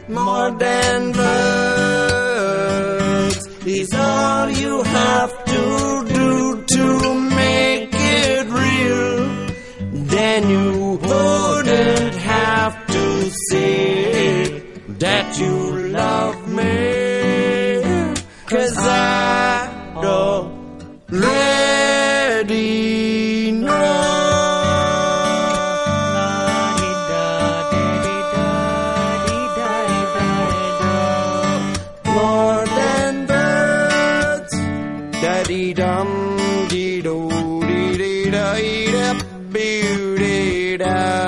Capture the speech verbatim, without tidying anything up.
more than words is all you have to do to make it real. Then you wouldn't have to say that you love me, 'cause I already know. More than words, da-dee-dum, dee-do, dee-dee-da-dee-da, dee-da.